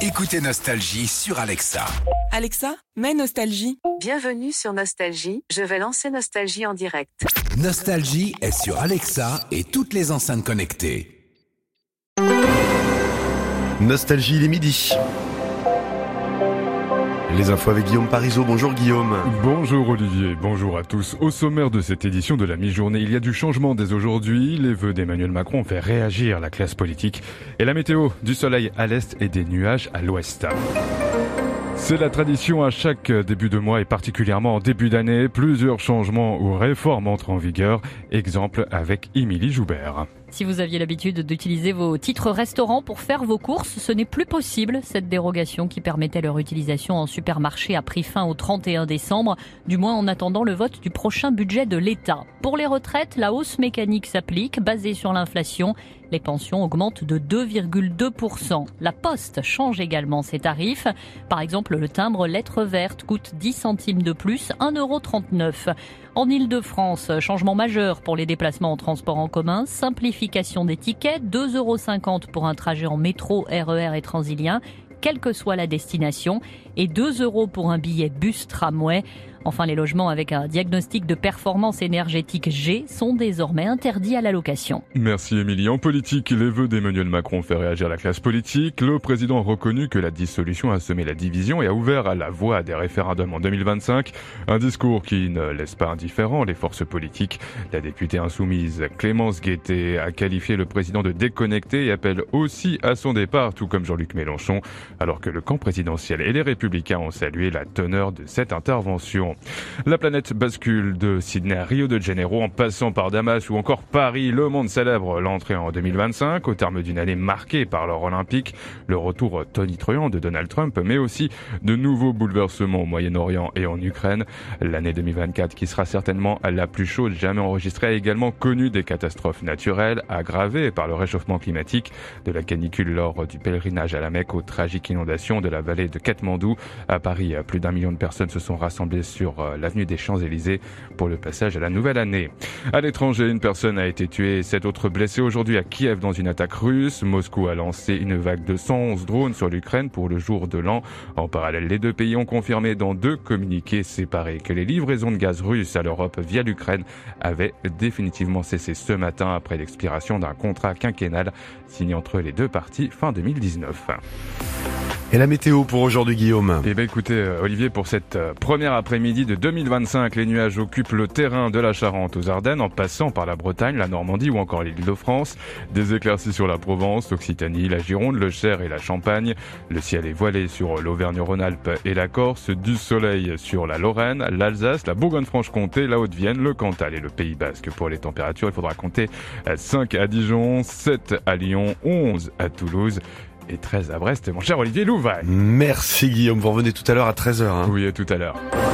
Écoutez Nostalgie sur Alexa. Alexa, mets Nostalgie. Bienvenue sur Nostalgie, je vais lancer Nostalgie en direct. Nostalgie est sur Alexa et toutes les enceintes connectées. Nostalgie, il est midi. Les infos avec Guillaume Parisot. Bonjour Guillaume. Bonjour Olivier, bonjour à tous. Au sommaire de cette édition de la mi-journée, il y a du changement dès aujourd'hui. Les vœux d'Emmanuel Macron ont fait réagir la classe politique. Et la météo, du soleil à l'est et des nuages à l'ouest. C'est la tradition à chaque début de mois et particulièrement en début d'année. Plusieurs changements ou réformes entrent en vigueur. Exemple avec Émilie Joubert. Si vous aviez l'habitude d'utiliser vos titres restaurants pour faire vos courses, ce n'est plus possible. Cette dérogation qui permettait leur utilisation en supermarché a pris fin au 31 décembre, du moins en attendant le vote du prochain budget de l'État. Pour les retraites, la hausse mécanique s'applique, basée sur l'inflation. Les pensions augmentent de 2,2%. La Poste change également ses tarifs. Par exemple, le timbre lettre verte coûte 10 centimes de plus, 1,39 €. En Ile-de-France, changement majeur pour les déplacements en transport en commun, simplification des tickets, 2,50 € pour un trajet en métro, RER et Transilien, quelle que soit la destination, et 2 € pour un billet bus-tramway. Enfin, les logements avec un diagnostic de performance énergétique G sont désormais interdits à la location. Merci Émilie. En politique, les vœux d'Emmanuel Macron ont fait réagir la classe politique. Le président a reconnu que la dissolution a semé la division et a ouvert à la voie à des référendums en 2025. Un discours qui ne laisse pas indifférent les forces politiques. La députée insoumise Clémence Guettet a qualifié le président de déconnecté et appelle aussi à son départ, tout comme Jean-Luc Mélenchon, alors que le camp présidentiel et les Républicains ont salué la teneur de cette intervention. La planète bascule de Sydney à Rio de Janeiro en passant par Damas ou encore Paris. Le monde célèbre l'entrée en 2025 au terme d'une année marquée par l'or olympique, le retour tonitruant de Donald Trump, mais aussi de nouveaux bouleversements au Moyen-Orient et en Ukraine. L'année 2024 qui sera certainement la plus chaude jamais enregistrée a également connu des catastrophes naturelles aggravées par le réchauffement climatique, de la canicule lors du pèlerinage à la Mecque aux tragiques inondations de la vallée de Katmandou. À Paris, plus d'1 million de personnes se sont rassemblées sur l'avenue des Champs-Élysées pour le passage à la nouvelle année. À l'étranger, une personne a été tuée et 7 autres blessés aujourd'hui à Kiev dans une attaque russe. Moscou a lancé une vague de 111 drones sur l'Ukraine pour le jour de l'an. En parallèle, les deux pays ont confirmé dans 2 communiqués séparés que les livraisons de gaz russes à l'Europe via l'Ukraine avaient définitivement cessé ce matin après l'expiration d'un contrat quinquennal signé entre les deux parties fin 2019. Et la météo pour aujourd'hui Guillaume? Eh bien écoutez Olivier, pour cette première après-midi de 2025, les nuages occupent le terrain de la Charente aux Ardennes en passant par la Bretagne, la Normandie ou encore l'Île-de-France. Des éclaircies sur la Provence, l'Occitanie, la Gironde, le Cher et la Champagne. Le ciel est voilé sur l'Auvergne-Rhône-Alpes et la Corse, du soleil sur la Lorraine, l'Alsace, la Bourgogne-Franche-Comté, la Haute-Vienne, le Cantal et le Pays Basque. Pour les températures, il faudra compter 5 à Dijon, 7 à Lyon, 11 à Toulouse et 13 à Brest. Mon cher Olivier Louvain. Merci Guillaume, vous revenez tout à l'heure à 13h. Oui, à tout à l'heure.